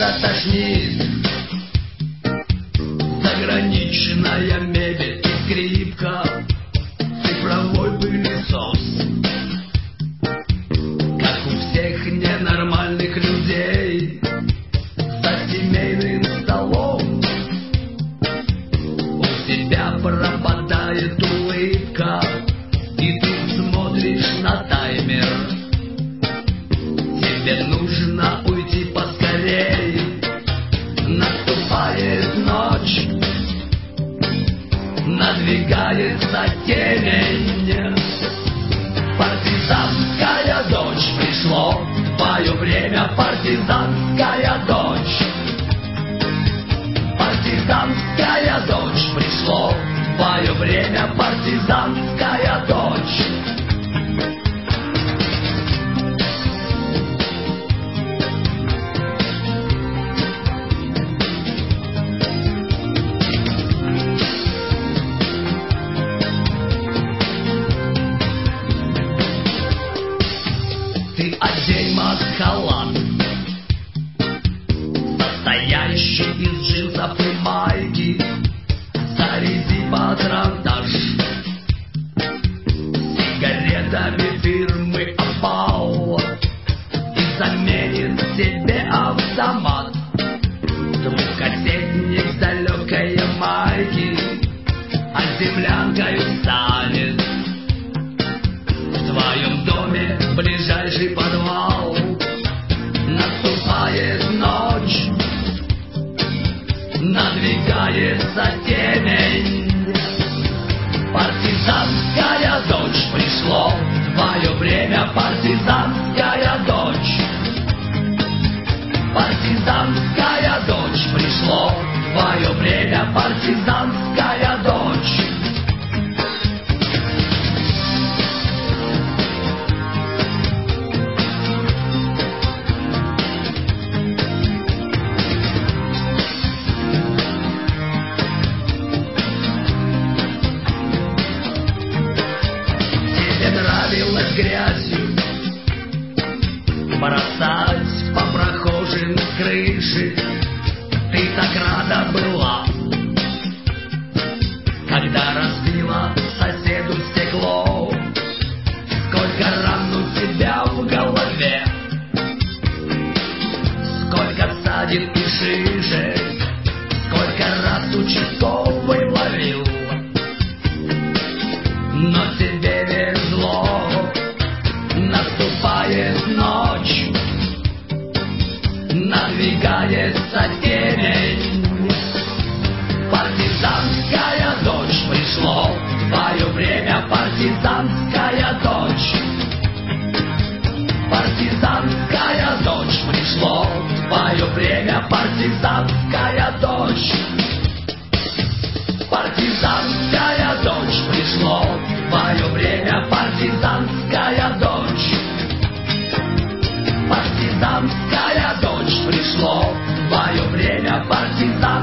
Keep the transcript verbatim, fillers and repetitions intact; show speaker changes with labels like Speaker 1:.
Speaker 1: часто тошнит. Заграничная мебель и скрипка, цифровой пылесос. Как у всех ненормальных людей за семейным столом у тебя пропадает улыбка, и ты смотришь на таймер. Тебе нужно уйти поскорей. Наступает ночь, надвигается темень. Партизанская дочь, пришло твое время, партизанская дочь. Партизанская дочь, пришло твое время, партизанская дочь. Ты одень маск-халат, состоящий из джинсов и майки. Заряди патронтаж сигаретами фирмы «Опал» и заменит себе автомат двухкассетник с далекой Ямайки, а землянкой станет в твоем доме ближайший подвал. Наступает ночь, надвигается темень. Партизанская дочь, пришло твое время, партизанская дочь. Партизанская дочь, пришло твое время, партизанская дочь. Грязью бросать по прохожим с крыши. Ты так рада была, когда разбила соседу стекло. Сколько ран у тебя в голове, сколько ссадин и шишек, сколько раз участковый ловил. Но тебе везло. Наступает ночь, надвигается темень. Партизанская дочь, пришло твое время, партизанская дочь. Партизанская дочь, пришло твое время, партизанская дочь. Партизанская дочь, пришло твое время, партизанская дочь. Партизанская дочь, пришло твое время, партизанская дочь.